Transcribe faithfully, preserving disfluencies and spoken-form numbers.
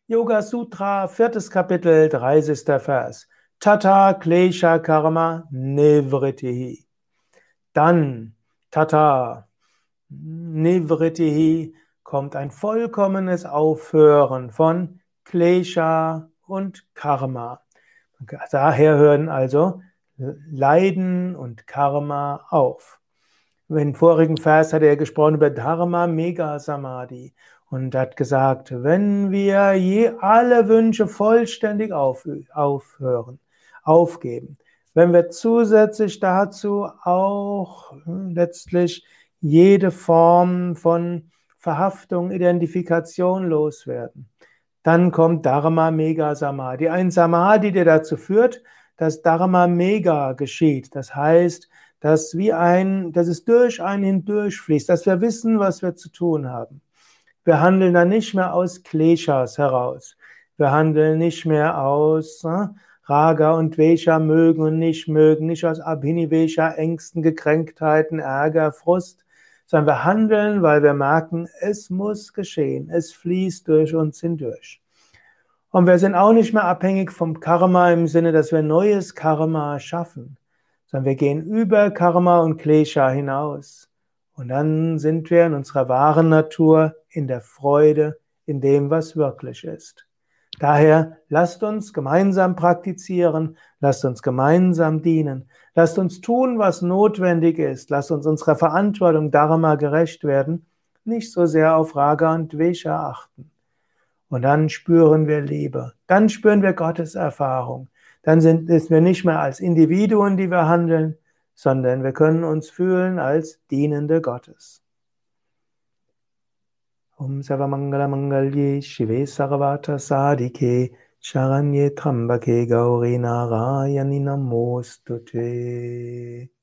Yoga Sutra, viertes Kapitel, dreißigster Vers. Tata Klesha Karma Nivrittihi. Dann, Tata Nivrittihi, kommt ein vollkommenes Aufhören von Klesha und Karma. Daher hören also Leiden und Karma auf. Im vorigen Vers hat er gesprochen über Dharma Mega Samadhi und hat gesagt, wenn wir je alle Wünsche vollständig auf, aufhören, aufgeben, wenn wir zusätzlich dazu auch hm, letztlich jede Form von Verhaftung, Identifikation loswerden, dann kommt Dharma Mega Samadhi. Ein Samadhi, der dazu führt, dass Dharma Mega geschieht. Das heißt, dass wie ein, dass es durch einen hindurch fließt, dass wir wissen, was wir zu tun haben. Wir handeln dann nicht mehr aus Kleshas heraus. Wir handeln nicht mehr aus äh, Raga und Dvesha, mögen und nicht mögen, nicht aus Abhinivesha, Ängsten, Gekränktheiten, Ärger, Frust, sondern wir handeln, weil wir merken, es muss geschehen, es fließt durch uns hindurch. Und wir sind auch nicht mehr abhängig vom Karma im Sinne, dass wir neues Karma schaffen, sondern wir gehen über Karma und Klesha hinaus. Und dann sind wir in unserer wahren Natur, in der Freude, in dem, was wirklich ist. Daher lasst uns gemeinsam praktizieren, lasst uns gemeinsam dienen, lasst uns tun, was notwendig ist, lasst uns unserer Verantwortung Dharma gerecht werden, nicht so sehr auf Raga und Dvesha achten. Und dann spüren wir Liebe, dann spüren wir Gottes Erfahrung. Dann sind wir nicht mehr als Individuen, die wir handeln, sondern wir können uns fühlen als Dienende Gottes. Om Sarvamangala Mangalye Shive Sarvata Sadike Sharanye Trambake Gauri Narayani Namostute.